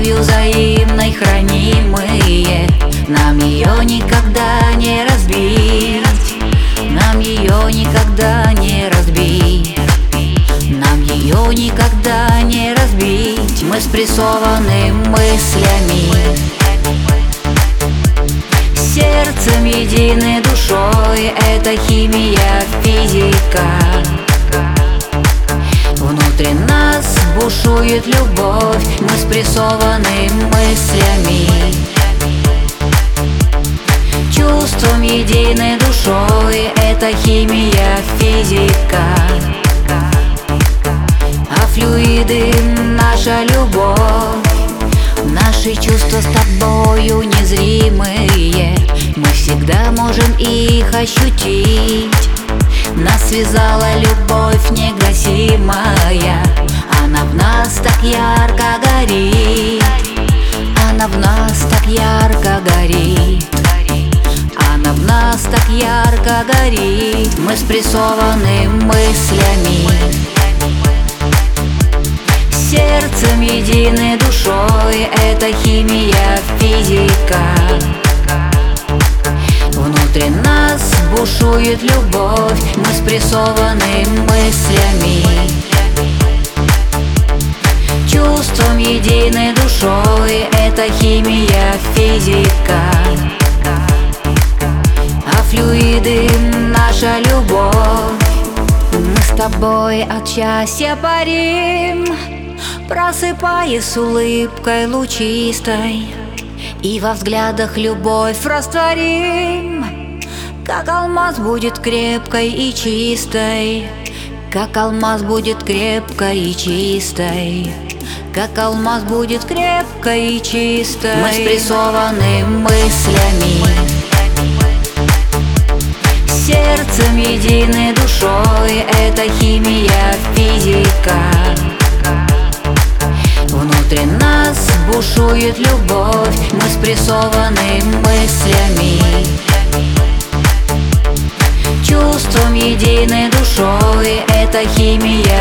любовью взаимной хранимые. Нам ее никогда не разбить, нам ее никогда не разбить, нам ее никогда не разбить. Мы спрессованы мыслями, сердцем единой душой. Это химия, физика. Внутри нас бушует любовь. Мы спрессованы мыслями, чувством единой душой. Это химия, физика. А флюиды — наша любовь. Наши чувства с тобою незримые, мы всегда можем их ощутить. Нас связала любовь негасимая, она в нас так ярко горит, она в нас так ярко горит, она в нас так ярко горит. Мы спрессованы мыслями, сердцем единой душой. Это химия, физика. Внутри нас бушует любовь. Мы спрессованы мыслями, чувством единой душой. Это химия, физика. А флюиды — наша любовь. Мы с тобой от счастья парим, просыпаясь с улыбкой лучистой, и во взглядах любовь растворим. Как алмаз будет крепкой и чистой, как алмаз будет крепкой и чистой, как алмаз будет крепкой и чистой. Мы спрессованы мыслями, сердцем единой душой. Это химия, физика. Внутри нас бушует любовь. Мы спрессованы мыслями, чувством единой душой. Это химия,